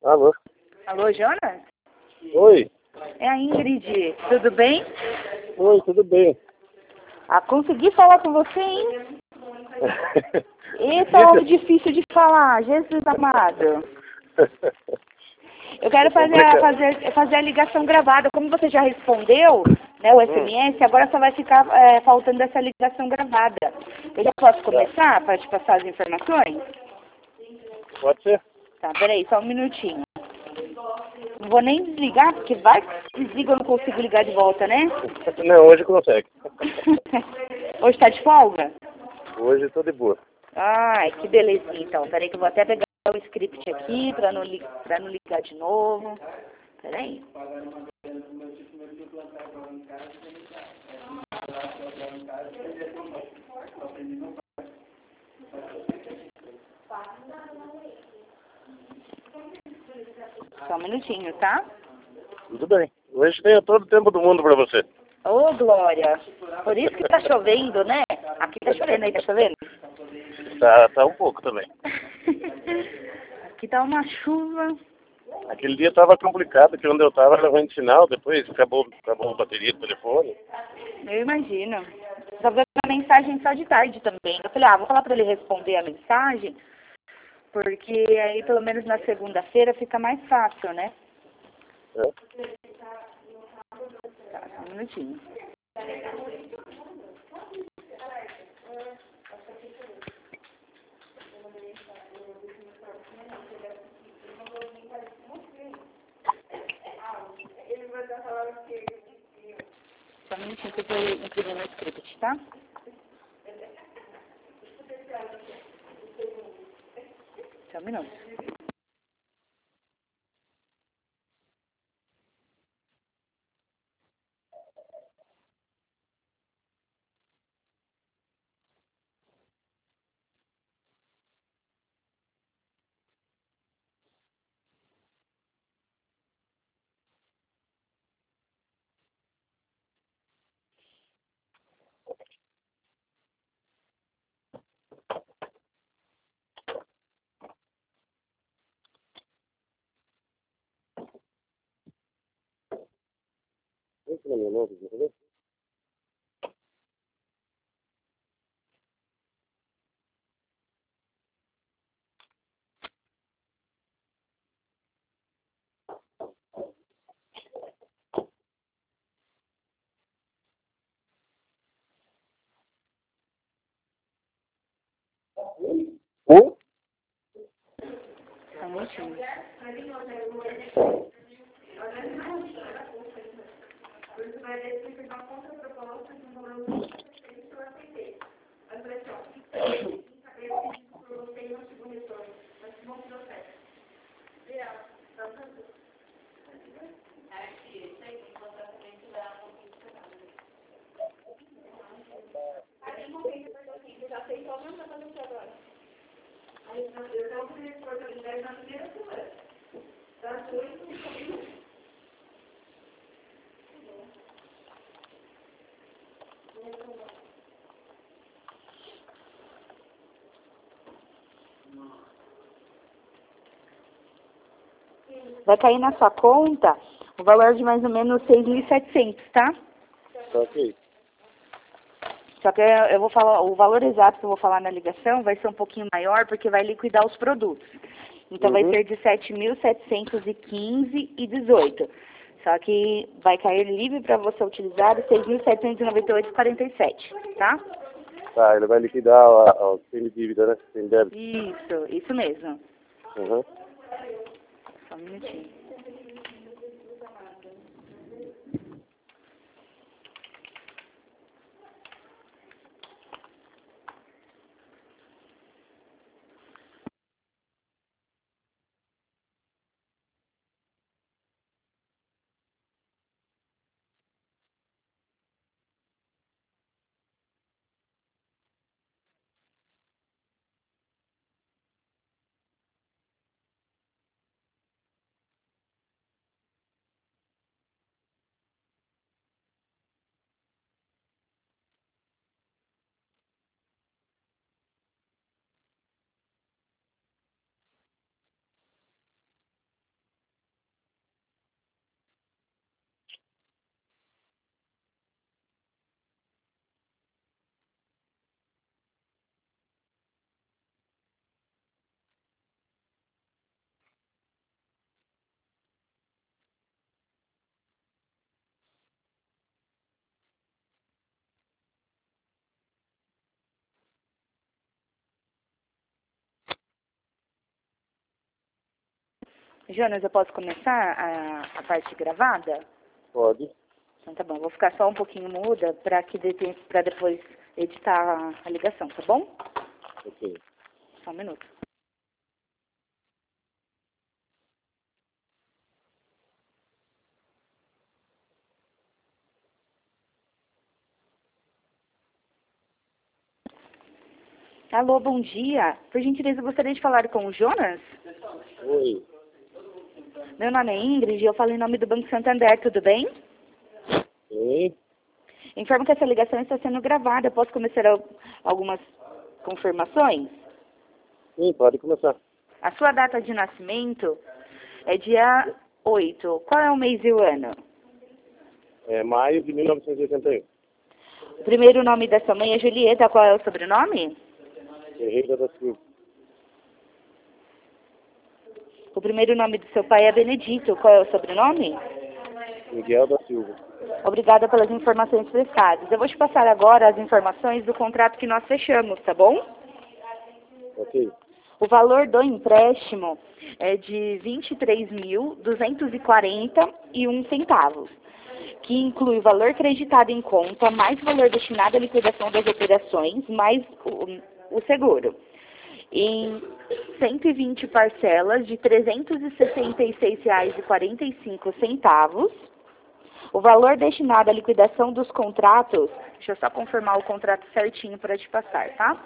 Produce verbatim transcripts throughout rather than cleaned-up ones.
Alô? Alô, Jonas? Oi. É a Ingrid. Tudo bem? Oi, tudo bem? Ah, consegui falar com você, hein? Esse é o difícil de falar, Jesus amado. Eu quero fazer a, fazer, fazer a ligação gravada. Como você já respondeu, né, o S M S, agora só vai ficar é, faltando essa ligação gravada. Eu já posso começar para te passar as informações? Pode ser? Tá, peraí, só um minutinho. Não vou nem desligar, porque vai que desliga, eu não consigo ligar de volta, né? Não, hoje consegue. Hoje tá de folga? Hoje tô de boa. Ai, que belezinha, então. Peraí que eu vou até pegar o script aqui pra não, li pra não ligar de novo. Peraí. Só um minutinho, tá? Tudo bem. Hoje tenho todo o tempo do mundo pra você. Ô, Glória. Por isso que tá chovendo, né? Aqui tá chovendo, aí tá chovendo? Tá, tá um pouco também. Aqui tá uma chuva. Aquele dia tava complicado, que onde eu tava era ruim de sinal, depois acabou, acabou a bateria do telefone. Eu imagino. Só veio a mensagem só de tarde também. Eu falei, ah, vou falar pra ele responder a mensagem, porque aí pelo menos na segunda-feira fica mais fácil, né? É. Tá, só um minutinho. Só um minutinho que eu tô imprimindo o script, tá? Só um minuto. Entra na minha mão, entendeu? Um? Só um minutinho. Vai cair na sua conta o valor de mais ou menos seis mil e setecentos, tá? Tá ok. Só que eu eu vou falar, o valor exato que eu vou falar na ligação vai ser um pouquinho maior, porque vai liquidar os produtos. Então vai Uhum. ser de sete mil setecentos e quinze e dezoito. Só que vai cair livre para você utilizar seis mil setecentos e noventa e oito e quarenta e sete, tá? Tá, ele vai liquidar a, a, sem dívida, né? Sem débito. Isso, isso mesmo. Uhum. Só um minutinho. Jonas, eu posso começar a, a parte gravada? Pode. Então tá bom, eu vou ficar só um pouquinho muda para que dê tempo para depois editar a, a ligação, tá bom? Ok. Só um minuto. Alô, bom dia. Por gentileza, eu gostaria de falar com o Jonas? Oi. Meu nome é Ingrid e eu falo em nome do Banco Santander, tudo bem? Sim. Informo que essa ligação está sendo gravada. Eu posso começar al- algumas confirmações? Sim, pode começar. A sua data de nascimento é dia oito. Qual é o mês e o ano? É maio de mil novecentos e oitenta e um. O primeiro nome da sua mãe é Julieta. Qual é o sobrenome? Ferreira da Silva. O primeiro nome do seu pai é Benedito. Qual é o sobrenome? Miguel da Silva. Obrigada pelas informações prestadas. Eu vou te passar agora as informações do contrato que nós fechamos, tá bom? Ok. O valor do empréstimo é de vinte e três mil duzentos e quarenta e um centavos, que inclui o valor creditado em conta, mais o valor destinado à liquidação das operações, mais o, o seguro. Em cento e vinte parcelas de trezentos e sessenta e seis reais e quarenta e cinco centavos. O valor destinado à liquidação dos contratos, deixa eu só confirmar o contrato certinho para te passar, tá?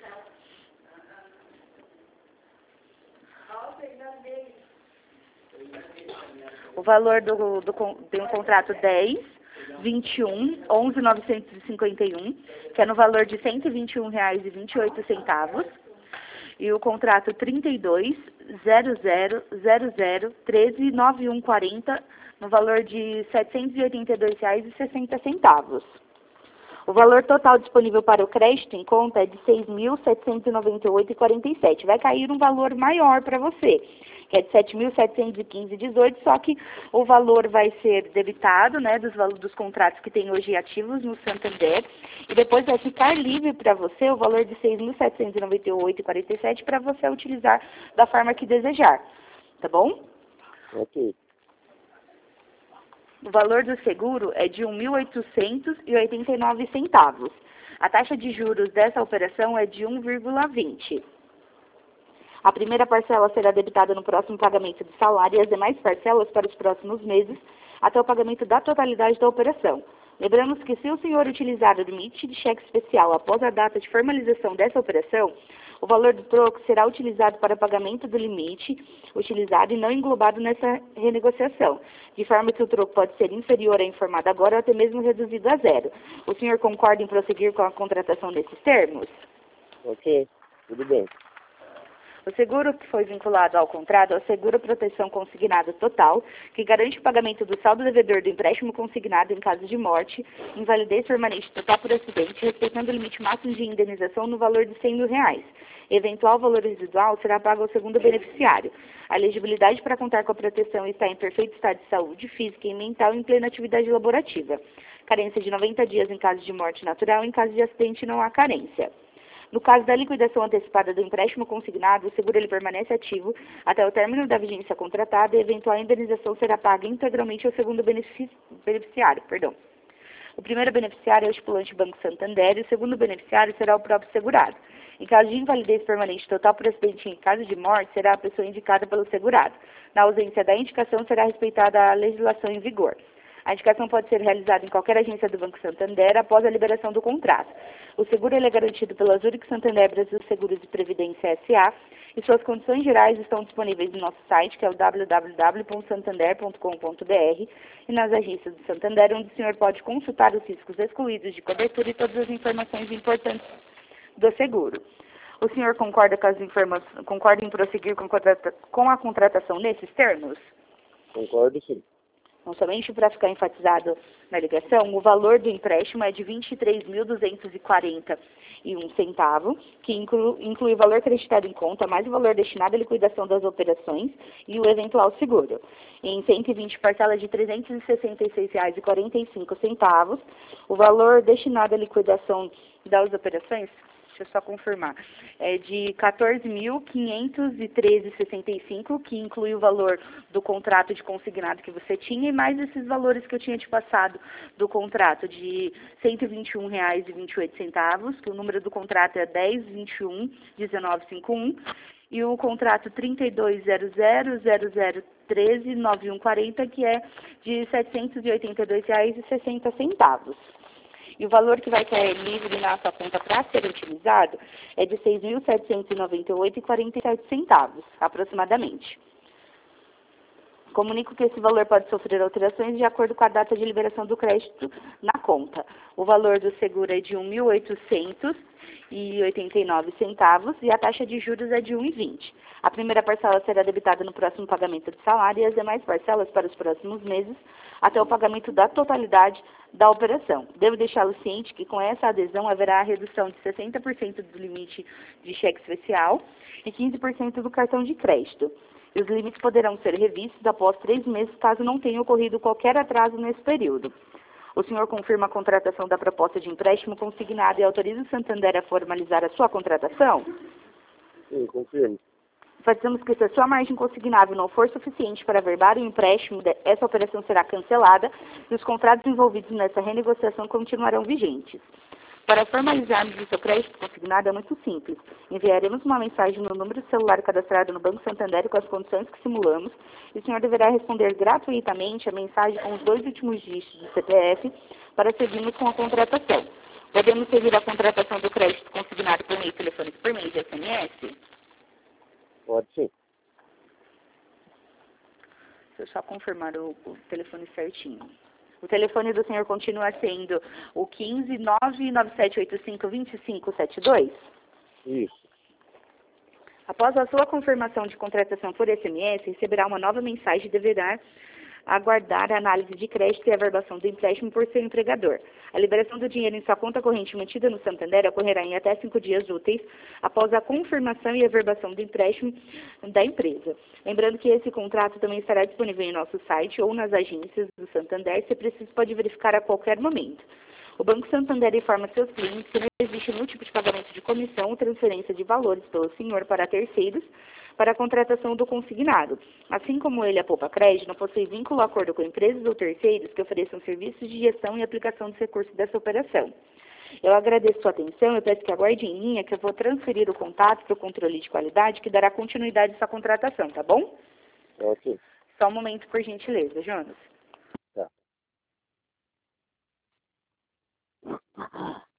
O valor do, do con- tem o contrato dez, vinte e um, onze mil novecentos e cinquenta e um, que é no valor de cento e vinte e um reais e vinte e oito centavos. E o contrato trinta e dois, zero zero zero zero, treze, noventa e um quarenta, no valor de setecentos e oitenta e dois reais e sessenta centavos. O valor total disponível para o crédito em conta é de seis mil setecentos e noventa e oito reais e quarenta e sete. Vai cair um valor maior para você, que é de sete mil setecentos e quinze reais e dezoito, só que o valor vai ser debitado, né, dos valores dos contratos que tem hoje ativos no Santander, e depois vai ficar livre para você o valor de seis mil setecentos e noventa e oito reais e quarenta e sete para você utilizar da forma que desejar, tá bom? Ok. O valor do seguro é de um mil oitocentos e oitenta e nove centavos. A taxa de juros dessa operação é de um vírgula vinte. A primeira parcela será debitada no próximo pagamento do salário e as demais parcelas para os próximos meses, até o pagamento da totalidade da operação. Lembramos que se o senhor utilizar o limite de cheque especial após a data de formalização dessa operação, o valor do troco será utilizado para pagamento do limite utilizado e não englobado nessa renegociação, de forma que o troco pode ser inferior à informada agora ou até mesmo reduzido a zero. O senhor concorda em prosseguir com a contratação desses termos? Ok. Tudo bem. O seguro que foi vinculado ao contrato é o seguro proteção consignado total, que garante o pagamento do saldo devedor do empréstimo consignado em caso de morte, invalidez permanente total por acidente, respeitando o limite máximo de indenização no valor de cem mil reais. Eventual valor residual será pago ao segundo beneficiário. A elegibilidade para contar com a proteção está em perfeito estado de saúde física e mental e em plena atividade laborativa. Carência de noventa dias em caso de morte natural, em caso de acidente não há carência. No caso da liquidação antecipada do empréstimo consignado, o seguro ele permanece ativo até o término da vigência contratada e a eventual indenização será paga integralmente ao segundo benefici- beneficiário. Perdão. O primeiro beneficiário é o estipulante Banco Santander e o segundo beneficiário será o próprio segurado. Em caso de invalidez permanente total por acidente e em caso de morte, será a pessoa indicada pelo segurado. Na ausência da indicação, será respeitada a legislação em vigor. A indicação pode ser realizada em qualquer agência do Banco Santander após a liberação do contrato. O seguro ele é garantido pela Zurich Santander Brasil Seguros e Previdência S A e suas condições gerais estão disponíveis no nosso site, que é o w w w ponto santander ponto com ponto b r, e nas agências do Santander, onde o senhor pode consultar os riscos excluídos de cobertura e todas as informações importantes do seguro. O senhor concorda com as informações, concorda em prosseguir com, contrata, com a contratação nesses termos? Concordo, sim. Então, somente para ficar enfatizado na ligação, o valor do empréstimo é de vinte e três mil duzentos e quarenta e um centavo, que inclui, inclui o valor creditado em conta, mais o valor destinado à liquidação das operações e o eventual seguro. Em cento e vinte parcelas de trezentos e sessenta e seis reais e quarenta e cinco centavos, o valor destinado à liquidação das operações Deixa eu só confirmar. É de quatorze mil quinhentos e treze reais e sessenta e cinco centavos, que inclui o valor do contrato de consignado que você tinha, e mais esses valores que eu tinha te passado do contrato de cento e vinte e um reais e vinte e oito centavos, que o número do contrato é dez vinte e um dezenove cinquenta e um, e o contrato trinta e dois zero zero zero zero treze nove um quarenta, que é de setecentos e oitenta e dois reais e sessenta centavos. E o valor que vai cair livre na sua conta para ser utilizado é de seis mil setecentos e noventa e oito reais e quarenta e sete centavos, aproximadamente. Comunico que esse valor pode sofrer alterações de acordo com a data de liberação do crédito na conta. O valor do seguro é de mil oitocentos e oitenta e nove centavos e a taxa de juros é de um vírgula vinte. A primeira parcela será debitada no próximo pagamento do salário e as demais parcelas para os próximos meses até o pagamento da totalidade da operação. Devo deixá-lo ciente que com essa adesão haverá a redução de sessenta por cento do limite de cheque especial e quinze por cento do cartão de crédito. E os limites poderão ser revistos após três meses, caso não tenha ocorrido qualquer atraso nesse período. O senhor confirma a contratação da proposta de empréstimo consignado e autoriza o Santander a formalizar a sua contratação? Sim, confirmo. Enfatizamos que se a sua margem consignável não for suficiente para averbar o empréstimo, essa operação será cancelada e os contratos envolvidos nessa renegociação continuarão vigentes. Para formalizarmos o seu crédito consignado é muito simples. Enviaremos uma mensagem no número de celular cadastrado no Banco Santander com as condições que simulamos e o senhor deverá responder gratuitamente a mensagem com os dois últimos dígitos do C P F para seguirmos com a contratação. Podemos seguir a contratação do crédito consignado por meio telefônico, por meio de S M S? Pode sim. Deixa eu só confirmar o, o telefone certinho. O telefone do senhor continua sendo o quinze nove nove sete oito cinco dois cinco sete dois? Isso. Após a sua confirmação de contratação por S M S, receberá uma nova mensagem e deverá aguardar a análise de crédito e a averbação do empréstimo por seu empregador. A liberação do dinheiro em sua conta corrente mantida no Santander ocorrerá em até cinco dias úteis após a confirmação e averbação do empréstimo da empresa. Lembrando que esse contrato também estará disponível em nosso site ou nas agências do Santander, se preciso pode verificar a qualquer momento. O Banco Santander informa seus clientes que não existe nenhum tipo de pagamento de comissão ou transferência de valores pelo senhor para terceiros para a contratação do consignado. Assim como ele, a Poupa Crédito, não possui vínculo ou acordo com empresas ou terceiros que ofereçam serviços de gestão e aplicação dos recursos dessa operação. Eu agradeço sua atenção e peço que aguarde em linha que eu vou transferir o contato para o controle de qualidade que dará continuidade à sua contratação, tá bom? Ok. Só um momento, por gentileza, Jonas. Tá.